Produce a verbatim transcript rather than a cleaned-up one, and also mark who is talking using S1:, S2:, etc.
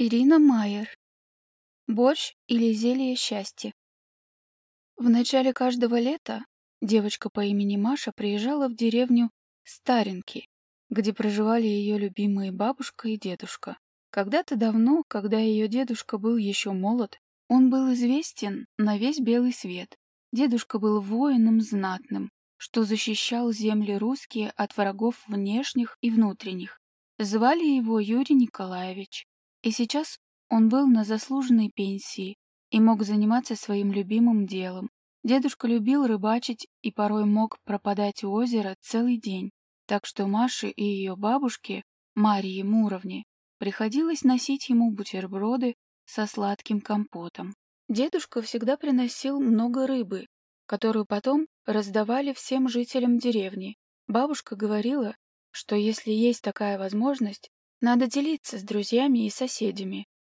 S1: Ирина Майер. Борщ или зелье счастья. В начале каждого лета девочка по имени Маша приезжала в деревню Старенки, где проживали ее любимые бабушка и дедушка. Когда-то давно, когда ее дедушка был еще молод, он был известен на весь белый свет. Дедушка был воином знатным, что защищал земли русские от врагов внешних и внутренних. Звали его Юрий Николаевич. И сейчас он был на заслуженной пенсии и мог заниматься своим любимым делом. Дедушка любил рыбачить и порой мог пропадать у озера целый день, так что Маше и ее бабушке, Марии Муровне, приходилось носить ему бутерброды со сладким компотом. Дедушка всегда приносил много рыбы, которую потом раздавали всем жителям деревни. Бабушка говорила, что если есть такая возможность, надо делиться с друзьями и соседями.